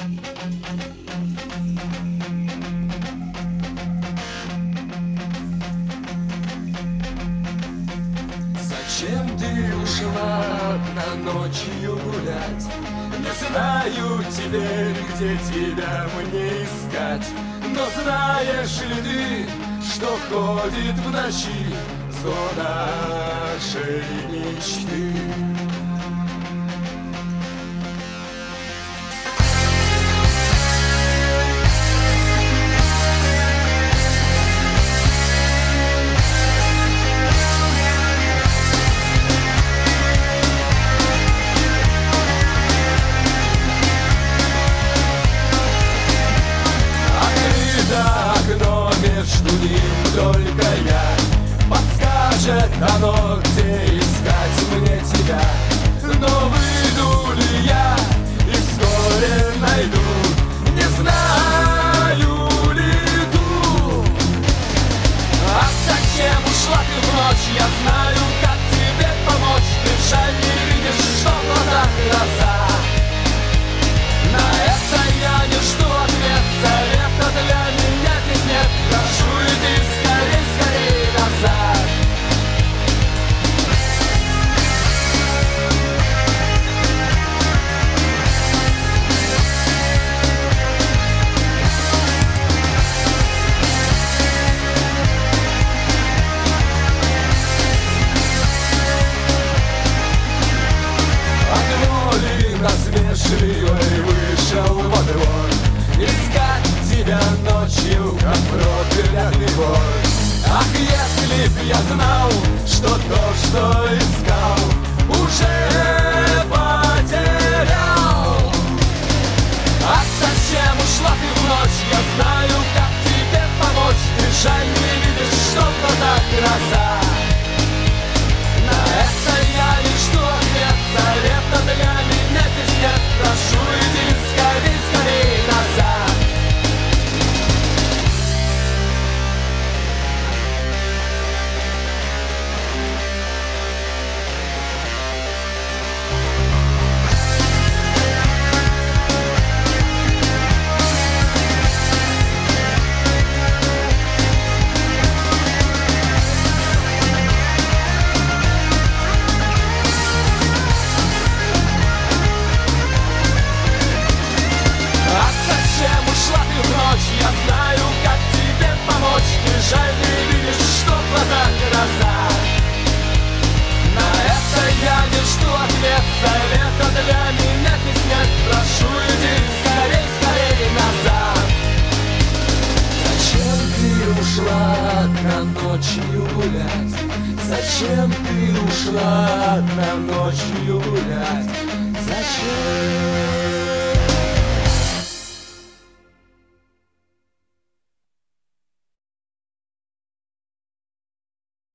Зачем ты ушла одна ночью гулять? Не знаю теперь, где тебя мне искать. Но знаешь ли ты, что ходит в ночи зона нашей мечты? Окно между ним только я. Подскажет оно, где искать мне тебя. Но выйду ли я и вскоре найду, не знаю ли иду. А зачем ушла ты в ночь? Я знаю, как тебе помочь. Ты жаль не видишь, что в глазах гроза. На это я не жду ответ. Совета для меня здесь нет. Прошу, иди скорей, скорей назад. Отволи насмешливой вышел во двор искать тебя ночью, как проклятый вор. Ах, если б я знал, что то, что искал, уже потерял. А зачем ушла ты в ночь? Я знаю, как тебе помочь. Ты жаль не видишь, что в глазах гроза. На это я не жду ответ. Совета для меня здесь нет. Прошу, иди скорей, скорей назад. Я знаю, как тебе помочь. Ты жаль не видишь, что в глазах гроза. На это я не жду ответ. Совета для меня здесь нет. Прошу, иди скорей, скорей назад. Зачем ты ушла одна ночью гулять? Зачем ты ушла одна ночью гулять? Зачем?